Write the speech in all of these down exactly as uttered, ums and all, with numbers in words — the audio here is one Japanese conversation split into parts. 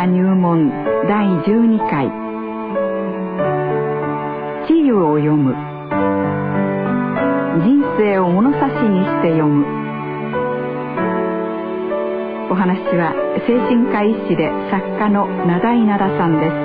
科入門だいじゅうにかい、治癒を読む、人生を物差しにして読む。お話は精神科医師で作家の名田稲田さんです。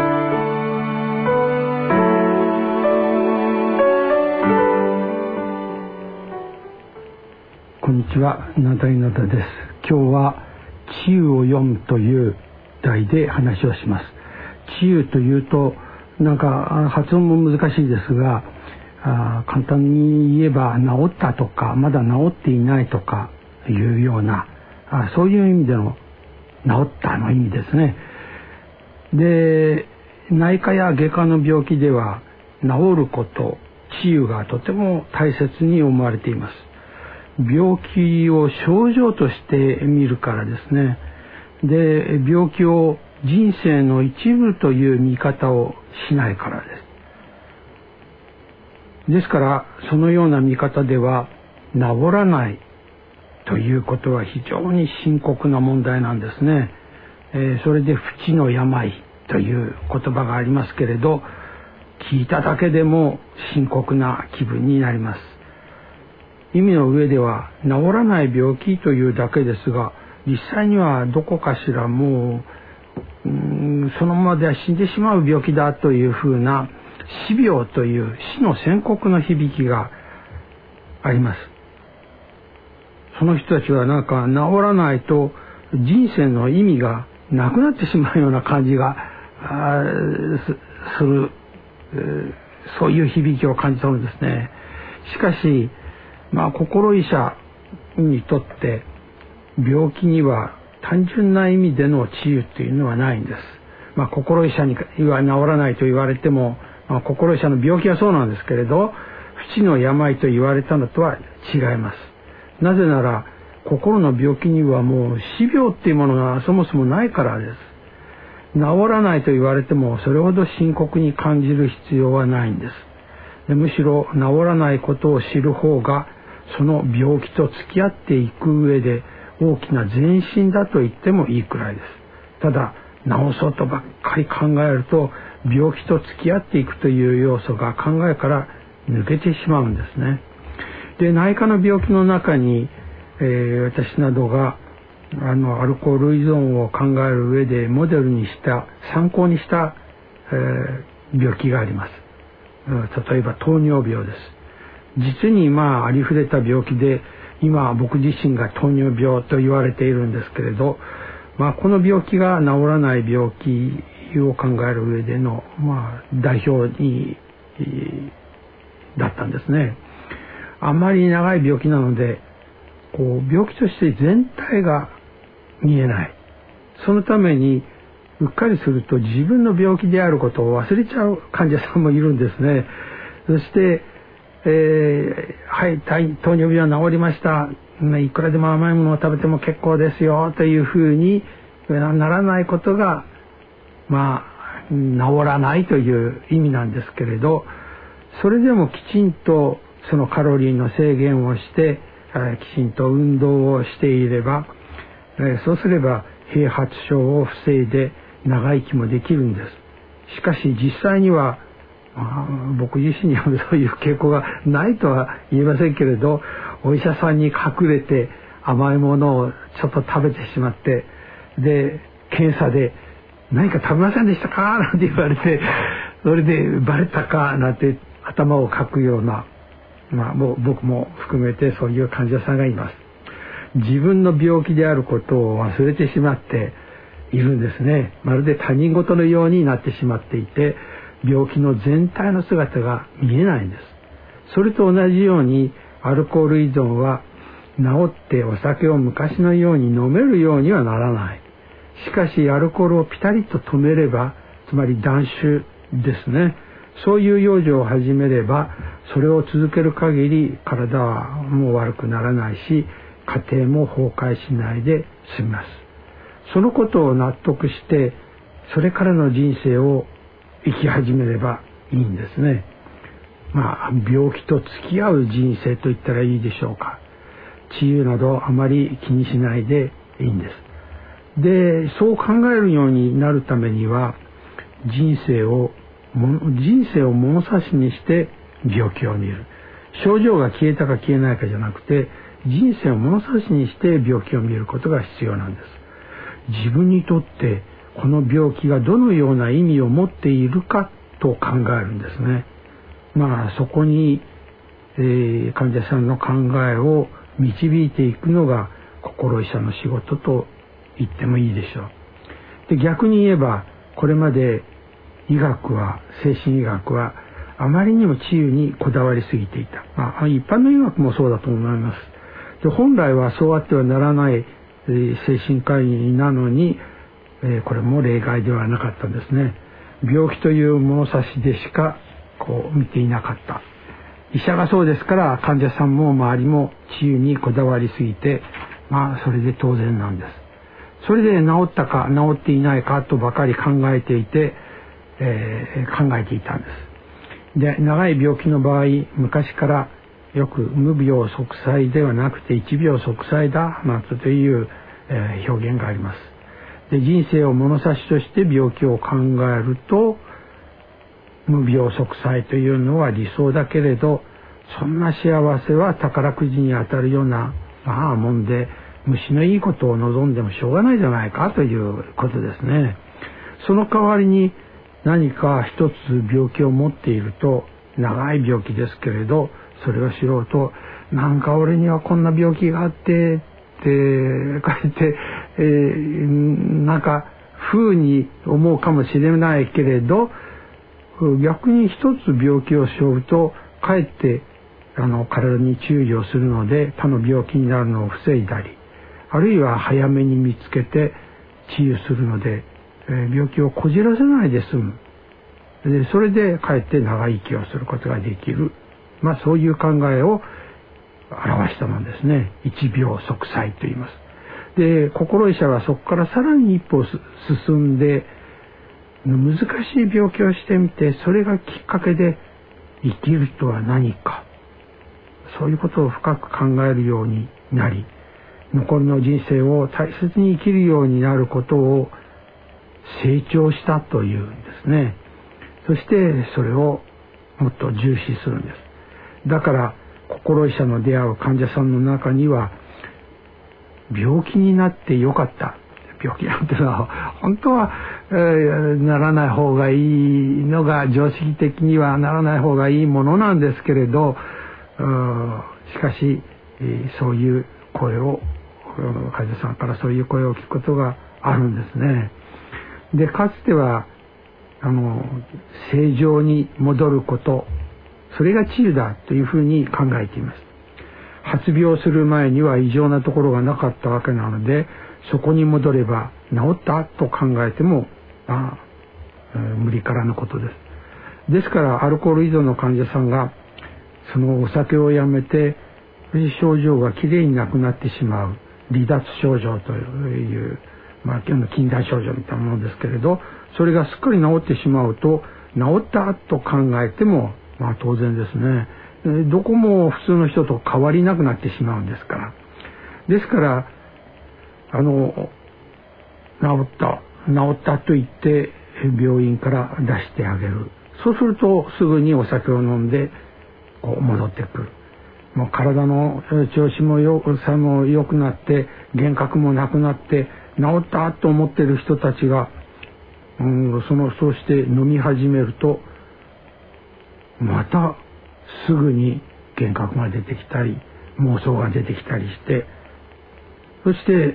こんにちは、名田稲田です。今日は治癒を読むという題で話をします。治癒というとなんか発音も難しいですが、あ簡単に言えば治ったとかまだ治っていないとかいうような、あそういう意味での治ったの意味ですね。で、内科や外科の病気では治ること、治癒がとても大切に思われています。病気を症状として見るからですね。で、病気を人生の一部という見方をしないからです。ですからそのような見方では治らないということは非常に深刻な問題なんですね。えー、それで不治の病という言葉がありますけれど、聞いただけでも深刻な気分になります。意味の上では治らない病気というだけですが、実際にはどこかしらもう、うーんそのままでは死んでしまう病気だというふうな死病という死の宣告の響きがあります。その人たちはなんか治らないと人生の意味がなくなってしまうような感じがす, する、えー、そういう響きを感じたのですね。しかし、まあ、心医者にとって病気には単純な意味での治癒というのはないんです。まあ、心医者には治らないと言われても、まあ、心医者の病気はそうなんですけれど、不治の病と言われたのとは違います。なぜなら心の病気にはもう死病っていうものがそもそもないからです。治らないと言われてもそれほど深刻に感じる必要はないんです。でむしろ治らないことを知る方がその病気と付き合っていく上で大きな前進だと言ってもいいくらいです。ただ治そうとばっかり考えると病気と付き合っていくという要素が考えから抜けてしまうんですね。で、内科の病気の中に、えー、私などがあのアルコール依存を考える上でモデルにした参考にした、えー、病気があります。例えば糖尿病です。実にまあありふれた病気で、今僕自身が糖尿病と言われているんですけれど、まあ、この病気が治らない病気を考える上での、まあ、代表にだったんですね。あまり長い病気なのでこう病気として全体が見えない。そのためにうっかりすると自分の病気であることを忘れちゃう患者さんもいるんですね。そして、えー、はい糖尿病は治りました、いくらでも甘いものを食べても結構ですよというふうにならないことがまあ治らないという意味なんですけれど、それでもきちんとそのカロリーの制限をして、えー、きちんと運動をしていれば、えー、そうすれば併発症を防いで長生きもできるんです。しかし実際には、まあ、僕自身にはそういう傾向がないとは言えませんけれど、お医者さんに隠れて甘いものをちょっと食べてしまって、で検査で何か食べませんでしたかなんて言われて、それでバレたかなんて頭をかくような、まあ、もう僕も含めてそういう患者さんがいます。自分の病気であることを忘れてしまっているんですね。まるで他人事のようになってしまっていて、病気の全体の姿が見えないんです。それと同じようにアルコール依存は治ってお酒を昔のように飲めるようにはならない。しかしアルコールをピタリと止めれば、つまり断酒ですね、そういう養生を始めれば、それを続ける限り体はもう悪くならないし、家庭も崩壊しないで済みます。そのことを納得して、それからの人生を生き始めればいいんですね。まあ、病気と付き合う人生と言ったらいいでしょうか。治癒などあまり気にしないでいいんです。 で、そう考えるようになるためには、人生を人生を物差しにして病気を見る。症状が消えたか消えないかじゃなくて、人生を物差しにして病気を見ることが必要なんです。自分にとってこの病気がどのような意味を持っているかと考えるんですね。まあそこに、えー、患者さんの考えを導いていくのが心医者の仕事と言ってもいいでしょう。で、逆に言えば、これまで医学は、精神医学はあまりにも治癒にこだわりすぎていた。まあ、一般の医学もそうだと思います。で、本来はそうあってはならない、えー、精神科医なのに、えー、これも例外ではなかったんですね。病気という物差しでしかこう見ていなかった。医者がそうですから、患者さんも周りも治癒にこだわりすぎて、まあそれで当然なんです。それで治ったか治っていないかとばかり考えていて、えー、考えていたんです。で、長い病気の場合、昔からよく無病息災ではなくて一病息災だなどという、えー、表現があります。で、人生を物差しとして病気を考えると、無病息災というのは理想だけれど、そんな幸せは宝くじに当たるようなまあもんで、虫のいいことを望んでもしょうがないじゃないかということですね。その代わりに何か一つ病気を持っていると、長い病気ですけれど、それを知ろうと、なんか俺にはこんな病気があってって書いて、えー、なんか風に思うかもしれないけれど、逆に一つ病気を背負うとかえってあの体に注意をするので他の病気になるのを防いだり、あるいは早めに見つけて治癒するので、えー、病気をこじらせないで済む。で、それでかえって長生きをすることができる。まあそういう考えを表したものですね。一病息災と言います。で、心医者はそこからさらに一歩進んで、難しい病気をしてみて、それがきっかけで生きるとは何か、そういうことを深く考えるようになり、残りの人生を大切に生きるようになることを成長したというんですね。そしてそれをもっと重視するんです。だから心医者の出会う患者さんの中には、病気になってよかった、病気なんていうのは本当は、えー、ならない方がいいのが常識的にはならない方がいいものなんですけれど、しかし、えー、そういう声を患者さんからそういう声を聞くことがあるんですね。で、かつてはあの正常に戻ること、それが治癒だというふうに考えています。発病する前には異常なところがなかったわけなので、そこに戻れば治ったと考えても、まあえー、無理からぬことです。ですからアルコール依存の患者さんがそのお酒をやめて症状がきれいになくなってしまう離脱症状という、まあ、近代症状みたいなものですけれど、それがすっかり治ってしまうと、治ったと考えても、まあ当然ですね。どこも普通の人と変わりなくなってしまうんですから。ですから、あの、治った、治ったと言って病院から出してあげる。そうするとすぐにお酒を飲んでこう戻ってくる。もう体の調子もよさも良くなって、幻覚もなくなって治ったと思っている人たちが、うん、そのそうして飲み始めると、またすぐに幻覚が出てきたり妄想が出てきたりして、そして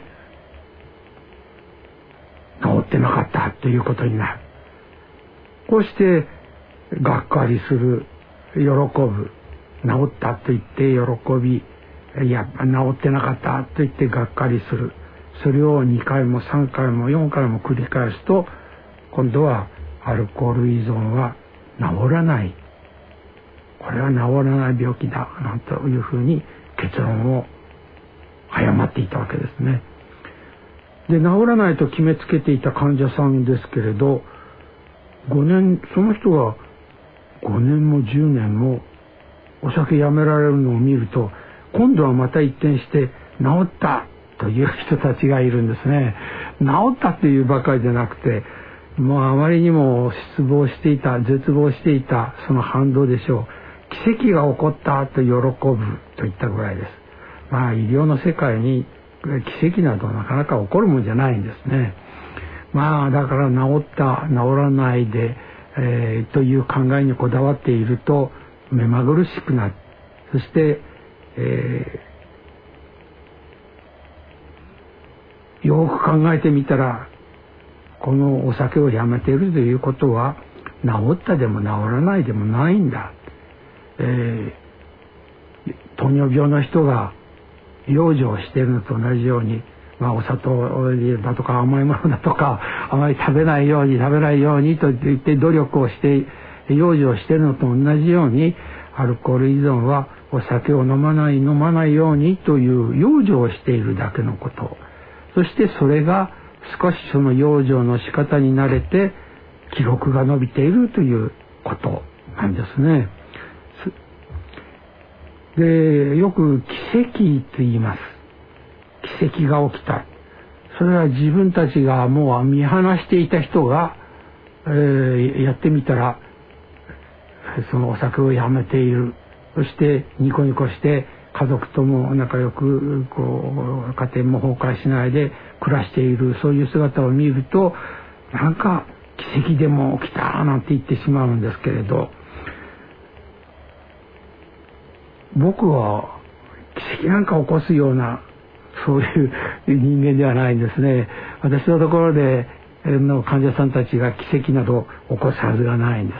治ってなかったということになる。こうしてがっかりする、喜ぶ、治ったと言って喜び、いや治ってなかったと言ってがっかりする。それをにかいもさんかいもよんかいも繰り返すと、今度はアルコール依存は治らない、これは治らない病気だなんというふうに結論を誤っていたわけですね。で、治らないと決めつけていた患者さんですけれど、ごねん、その人がごねんもじゅうねんもお酒やめられるのを見ると、今度はまた一転して治ったという人たちがいるんですね。治ったというばかりでなくて、もうあまりにも失望していた、絶望していたその反動でしょう。奇跡が起こったと喜ぶといったぐらいです。まあ医療の世界に奇跡などなかなか起こるもんじゃないんですね。まあだから治った治らないで、えー、という考えにこだわっていると目まぐるしくなる。そして、えー、よく考えてみたらこのお酒をやめているということは治ったでも治らないでもないんだ。えー、糖尿病の人が養生をしているのと同じように、まあ、お砂糖だとか甘いものだとかあまり食べないように食べないようにと言って努力をして養生をしているのと同じように、アルコール依存はお酒を飲まない飲まないようにという養生をしているだけのこと。そしてそれが少しその養生の仕方に慣れて記録が伸びているということなんですね。で、よく奇跡と言います。奇跡が起きた。それは自分たちがもう見放していた人が、えー、やってみたらそのお酒をやめている。そしてニコニコして家族とも仲良くこう家庭も崩壊しないで暮らしている、そういう姿を見るとなんか奇跡でも起きたなんて言ってしまうんですけれど、僕は奇跡なんか起こすようなそういう人間ではないんですね。私のところでの患者さんたちが奇跡など起こすはずがないんです。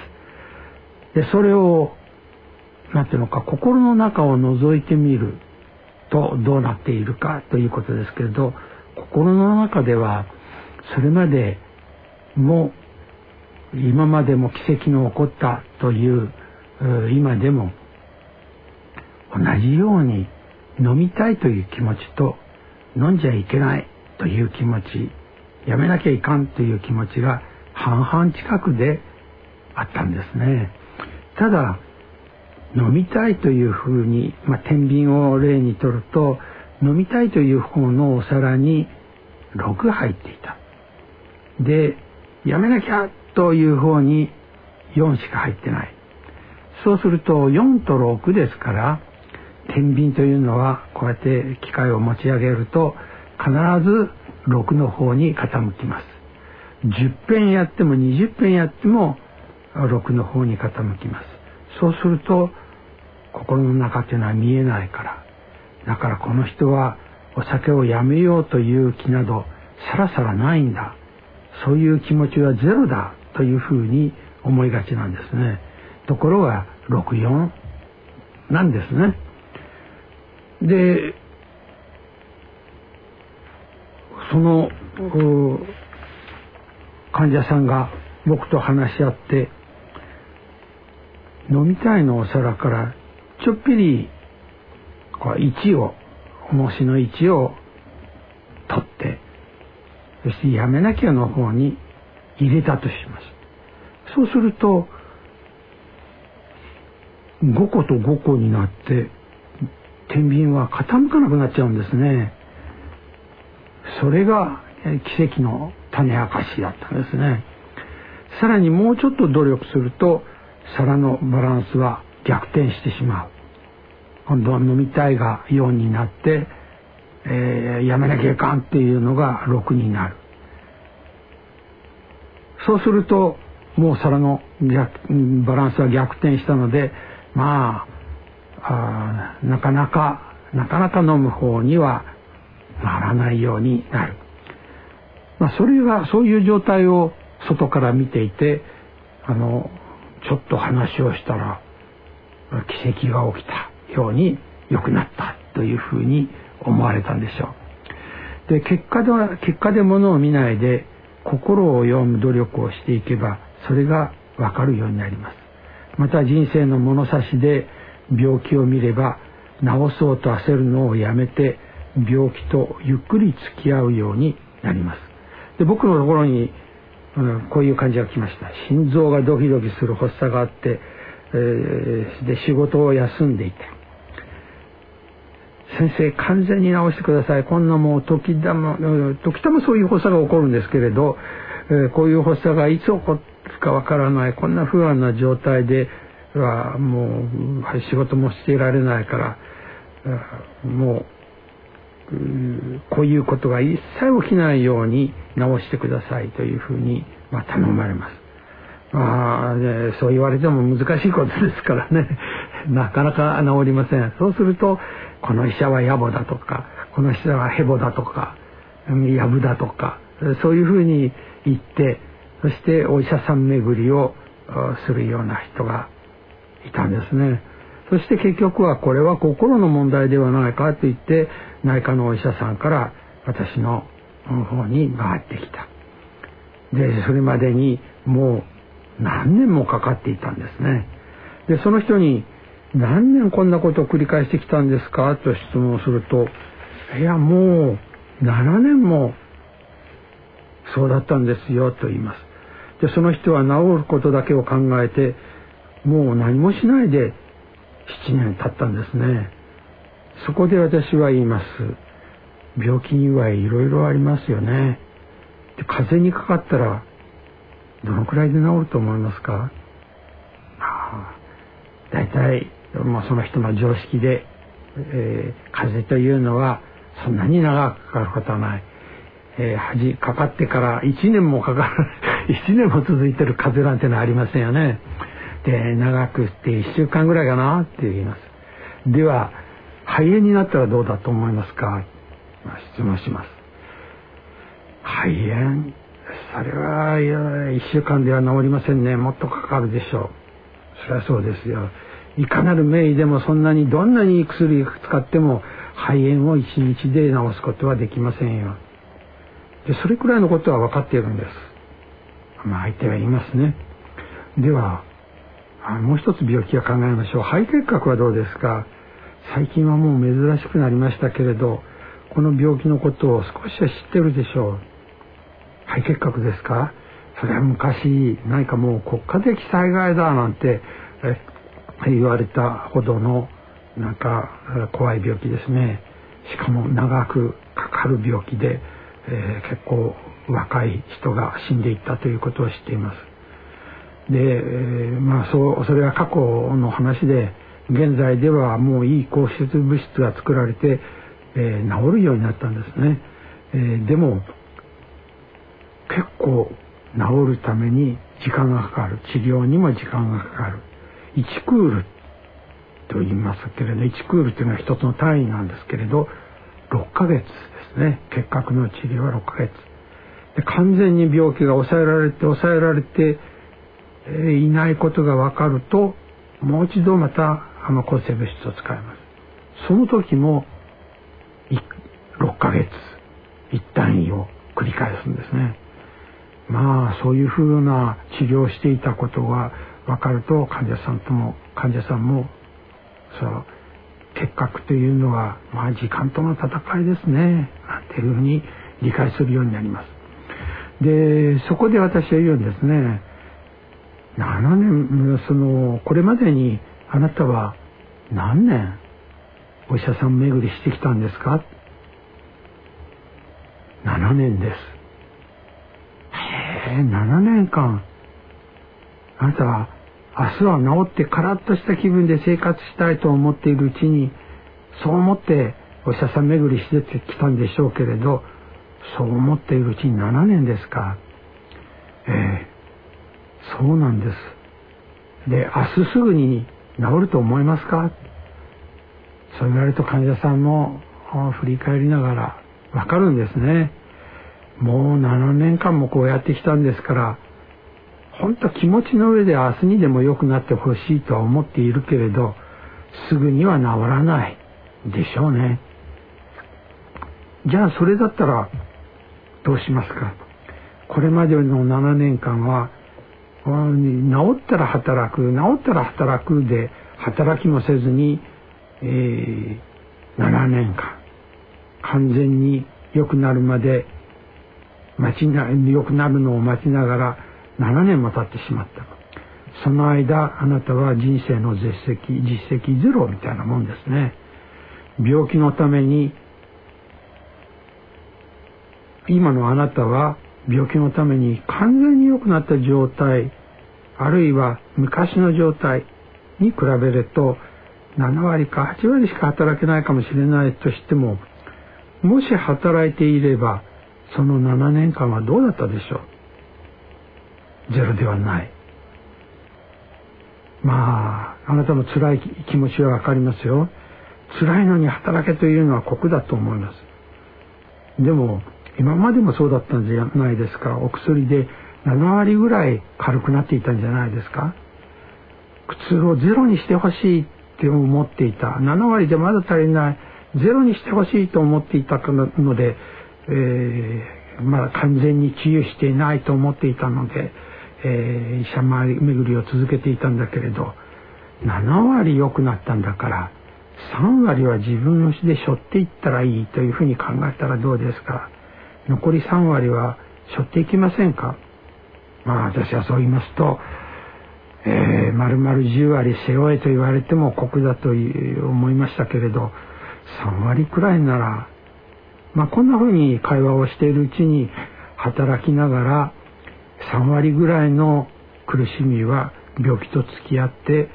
でそれをなんていうのか、心の中を覗いてみるとどうなっているかということですけれど、心の中ではそれまでも今までも奇跡の起こったという今でも同じように飲みたいという気持ちと飲んじゃいけないという気持ち、やめなきゃいかんという気持ちが半々近くであったんですね。ただ飲みたいというふうに、まあ、天秤を例にとると、飲みたいという方のお皿にろく入っていた。で、やめなきゃという方によんしか入ってない。そうするとよんとろくですから、天秤というのはこうやって機械を持ち上げると必ずろくの方に傾きます。じゅっぺんやってもにじゅっぺんやってもろくの方に傾きます。そうすると心の中というのは見えないから、だからこの人はお酒をやめようという気などさらさらないんだ、そういう気持ちはゼロだというふうに思いがちなんですね。ところがろくよんなんですね。でその患者さんが僕と話し合って、飲みたいのお皿からちょっぴりこういちを重しのいちを取って、そしてやめなきゃの方に入れたとします。そうするとごことごこになって天秤は傾かなくなっちゃうんですね。それが奇跡の種明かしだったんですね。さらにもうちょっと努力すると皿のバランスは逆転してしまう。今度は飲みたいがよんになって、えー、やめなきゃいかんっていうのがろくになる。そうするともう皿の逆バランスは逆転したので、まあ、あなかなかなかなか飲む方にはならないようになる。まあ、それはそういう状態を外から見ていて、あのちょっと話をしたら奇跡が起きたように良くなったというふうに思われたんでしょう。で、結果では結果でものを見ないで心を読む努力をしていけばそれがわかるようになります。また人生の物差しで病気を見れば治そうと焦るのをやめて病気とゆっくり付き合うようになります。で、僕のところに、うん、こういう感じが来ました。心臓がドキドキする発作があって、えー、で仕事を休んでいた。 先生完全に治してください。こんなもう時たま時たまそういう発作が起こるんですけれど、えー、こういう発作がいつ起こるかわからない、こんな不安な状態ではもう仕事もしていられないから、もうこういうことが一切起きないように治してくださいというふうに、まあ、頼まれます。まあね、そう言われても難しいことですからねなかなか治りません。そうするとこの医者は野暮だとか、この医者はヘボだとか、ヤブだとか、そういうふうに言って、そしてお医者さん巡りをするような人がいたんですね。そして結局はこれは心の問題ではないかと言って内科のお医者さんから私の方に回ってきた。でそれまでにもう何年もかかっていたんですね。でその人に何年こんなことを繰り返してきたんですかと質問すると、いやもうななねんもそうだったんですよと言います。でその人は治ることだけを考えてもう何もしないでななねん経ったんですね。そこで私は言います。病気にはいろいろありますよね。で風邪にかかったらどのくらいで治ると思いますか？だいたいもうその人の常識で、えー、風邪というのはそんなに長くかかることはない。えー、はじかかってからいちねんもかかるいちねんも続いてる風邪なんてのはありませんよね。で長くっていっしゅうかんぐらいかなって言います。では肺炎になったらどうだと思いますか？まあ、質問します。肺炎、それはいっしゅうかんでは治りませんね。もっとかかるでしょう。そりゃそうですよ。いかなる名医でもそんなにどんなに薬を使っても肺炎をいちにちで治すことはできませんよ。でそれくらいのことは分かっているんです。まあ相手は言いますね。ではもう一つ病気を考えましょう。肺結核はどうですか？最近はもう珍しくなりましたけれど、この病気のことを少しは知ってるでしょう。肺結核ですか？それは昔何かもう国家的災害だなんて言われたほどのなんか怖い病気ですね。しかも長くかかる病気で、えー、結構若い人が死んでいったということを知っています。で、えー、まあそうそれは過去の話で、現在ではもういい抗生物質が作られて、えー、治るようになったんですね。えー、でも結構治るために時間がかかる。治療にも時間がかかる。いちクールと言いますけれど、いちクールというのは一つの単位なんですけれど、ろっかげつですね。結核の治療はろっかげつで、完全に病気が抑えられて抑えられていないことが分かると、もう一度またあの抗生物質を使います。その時もろっかげつ一単位を繰り返すんですね。まあそういうふうな治療をしていたことが分かると、患者さんとも患者さんもそう結核というのはまあ時間との戦いですねなんていうふうに理解するようになります。でそこで私は言うんですね。ななねん、そのこれまでにあなたは何年お医者さん巡りしてきたんですか？ななねんです。へえ、ななねんかん。あなたは明日は治ってカラッとした気分で生活したいと思っているうちに、そう思ってお医者さん巡りしてきたんでしょうけれど、そう思っているうちにななねんですか？ええ、そうなんです。で、明日すぐに治ると思いますか？そう言われると患者さんも振り返りながらわかるんですね。もうななねんかんもこうやってきたんですから、本当気持ちの上で明日にでも良くなってほしいとは思っているけれど、すぐには治らないでしょうね。じゃあそれだったらどうしますか？これまでのななねんかんは治ったら働く、治ったら働くで働きもせずに、えー、ななねんかん完全に良くなるまで待ちな良くなるのを待ちながらななねんも経ってしまった。その間あなたは人生の実績実績ゼロみたいなもんですね。 病気のために、今のあなたは病気のために完全に良くなった状態、あるいは昔の状態に比べるとななわりかはちわりしか働けないかもしれないとしても、もし働いていればそのななねんかんはどうだったでしょう。ゼロではない。まああなたも辛い気持ちはわかりますよ。辛いのに働けというのは酷だと思います。でも今までもそうだったんじゃないですか。お薬でななわりぐらい軽くなっていたんじゃないですか。苦痛をゼロにしてほしいって思っていた。ななわりでまだ足りない。ゼロにしてほしいと思っていたので、えー、まだ完全に治癒していないと思っていたので、えー、医者巡りを続けていたんだけれど、ななわり良くなったんだからさんわりは自分の足で背負っていったらいいというふうに考えたらどうですか。残りさんわりは背負っていきませんか。まあ私はそう言いますと、えー、丸々じゅうわり背負えと言われても酷だと思いましたけれど、さんわりくらいなら、まあこんなふうに会話をしているうちに働きながらさんわりぐらいの苦しみは病気と付き合って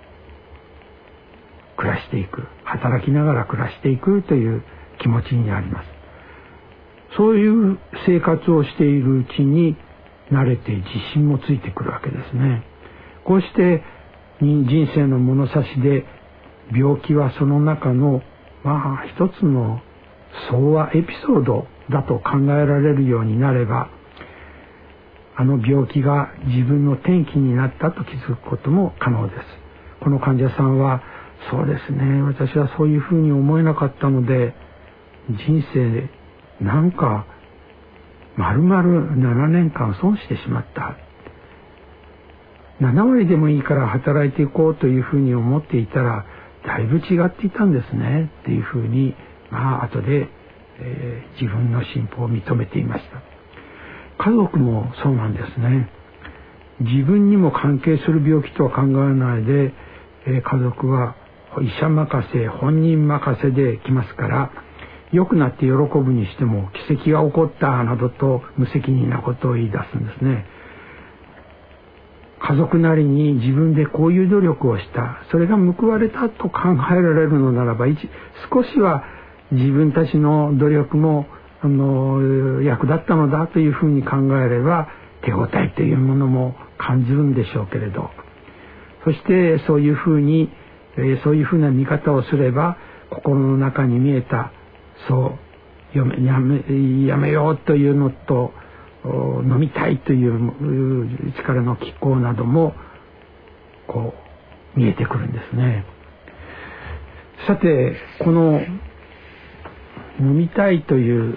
暮らしていく、働きながら暮らしていくという気持ちになります。そういう生活をしているうちに慣れて自信もついてくるわけですね。こうして人生の物差しで病気はその中のまあ一つの相和エピソードだと考えられるようになれば、あの病気が自分の転機になったと気づくことも可能です。この患者さんは、そうですね、私はそういうふうに思えなかったので、人生なんか丸々ななねんかん損してしまった。ななわりでもいいから働いていこうというふうに思っていたら、だいぶ違っていたんですねっていうふうに、まあ後で、えー、自分の進歩を認めていました。家族もそうなんですね。自分にも関係する病気とは考えないで、えー、家族は医者任せ、本人任せで来ますから、良くなって喜ぶにしても奇跡が起こったなどと無責任なことを言い出すんですね。家族なりに自分でこういう努力をした、それが報われたと考えられるのならば、少しは自分たちの努力もあの役立ったのだというふうに考えれば、手応えというものも感じるんでしょうけれど、そしてそういうふうに、えー、そういうふうな見方をすれば、心の中に見えたそうやめ、やめ、やめようというのと、飲みたいという力の気候などもこう見えてくるんですね。さて、この飲みたいという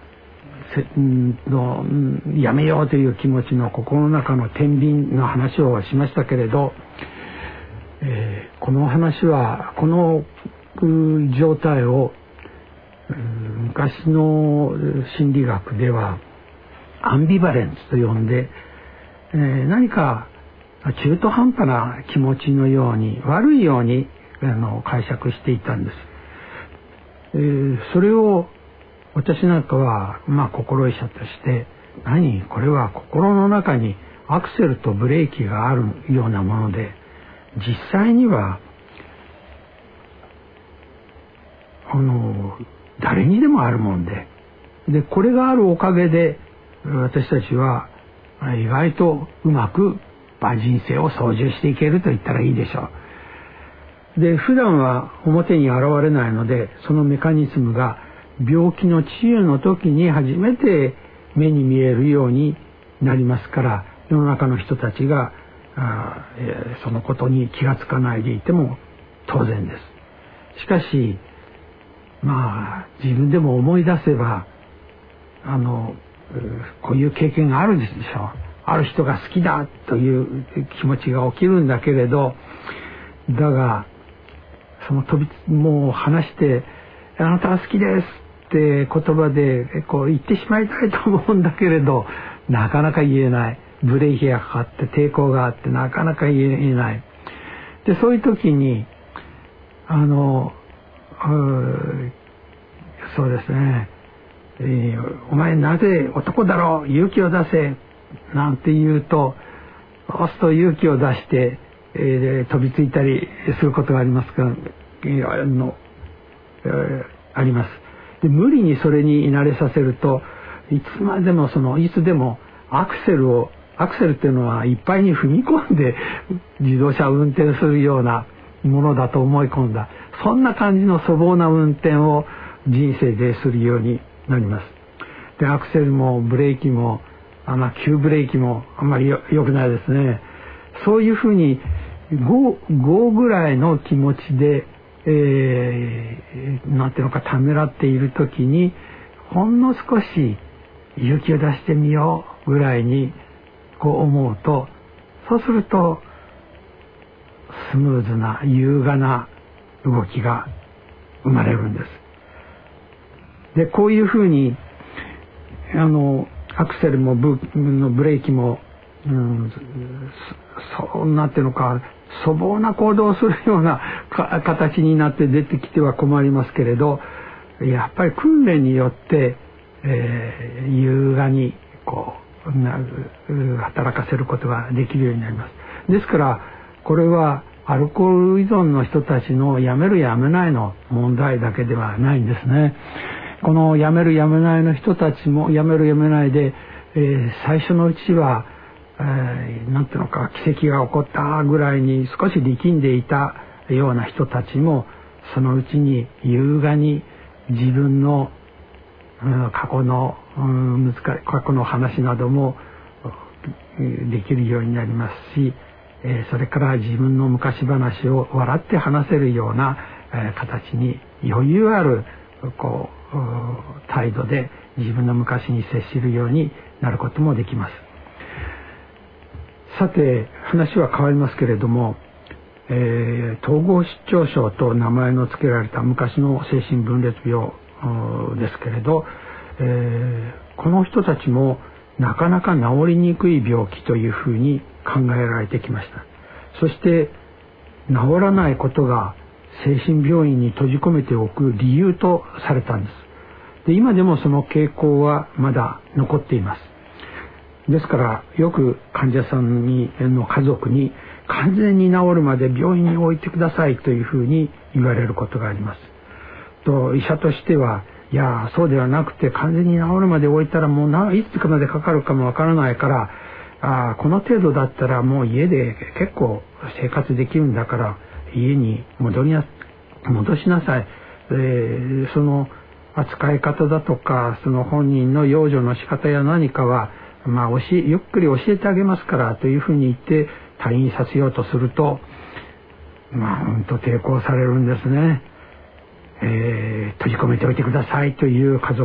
のやめようという気持ちの心の中の天秤の話をしましたけれど、えー、この話はこの状態を昔の心理学ではアンビバレンスと呼んで、えー、何か中途半端な気持ちのように、悪いようにあの解釈していたんです。えー、それを私なんかは、まあ、心医者として、何これは心の中にアクセルとブレーキがあるようなもので、実際にはあの誰にでもあるもんで、でこれがあるおかげで私たちは意外とうまく人生を操縦していけると言ったらいいでしょう。で、普段は表に現れないので、そのメカニズムが病気の治癒の時に初めて目に見えるようになりますから、世の中の人たちがあ、えー、そのことに気がつかないでいても当然です。しかしまあ自分でも思い出せば、あのこういう経験があるでしょう。ある人が好きだという気持ちが起きるんだけれど、だがその飛びもう話して「あなたは好きです」って言葉でこう言ってしまいたいと思うんだけれど、なかなか言えない。ブレーキがかかって抵抗があってなかなか言えない。でそういう時にあのそうですね、えー、お前なぜ男だろう、勇気を出せなんて言うと、そうすると勇気を出して、えー、飛びついたりすることがありますが、えー、あの、えー、あります。で、無理にそれに慣れさせると、いつまでもそのいつでもアクセルをアクセルっていうのはいっぱいに踏み込んで自動車を運転するようなものだと思い込んだ、そんな感じの粗暴な運転を人生でするようになります。で、アクセルもブレーキもあの急ブレーキもあんまりよ良くないですね。そういうふうに 5, 5ぐらいの気持ちで、えー、なんていうのかためらっている時に、ほんの少し勇気を出してみようぐらいにこう思うと、そうするとスムーズな優雅な動きが生まれるんです。で、こういうふうにあのアクセルも ブ, のブレーキも、うん、そんなっていうのか粗暴な行動をするようなか形になって出てきては困りますけれど、やっぱり訓練によって、えー、優雅にこうな働かせることができるようになります。ですからこれはアルコール依存の人たちのやめるやめないの問題だけではないんですね。このやめるやめないの人たちもやめるやめないで、えー、最初のうちは、えー、なんていうのか奇跡が起こったぐらいに少し力んでいたような人たちも、そのうちに優雅に自分の、うん、過去の、うん、難しい過去の話などもできるようになりますし、えー、それから自分の昔話を笑って話せるような、えー、形に余裕あるこう態度で自分の昔に接するようになることもできます。さて、話は変わりますけれども、えー、統合失調症と名前の付けられた昔の精神分裂病ですけれど、えー、この人たちもなかなか治りにくい病気というふうに考えられてきました。そして治らないことが精神病院に閉じ込めておく理由とされたんです。で、今でもその傾向はまだ残っています。ですからよく患者さんにの家族に完全に治るまで病院に置いてくださいというふうに言われることがあります。と医者としては、いやそうではなくて、完全に治るまで置いたらもうないつまでかかるかもわからないから、あこの程度だったらもう家で結構生活できるんだから家に戻りな戻しなさい、えー、その扱い方だとかその本人の養生の仕方や何かは、まあ、教えゆっくり教えてあげますからというふうに言って退院させようとすると、まあ本当抵抗されるんですね。えー、閉じ込めておいてくださいという家族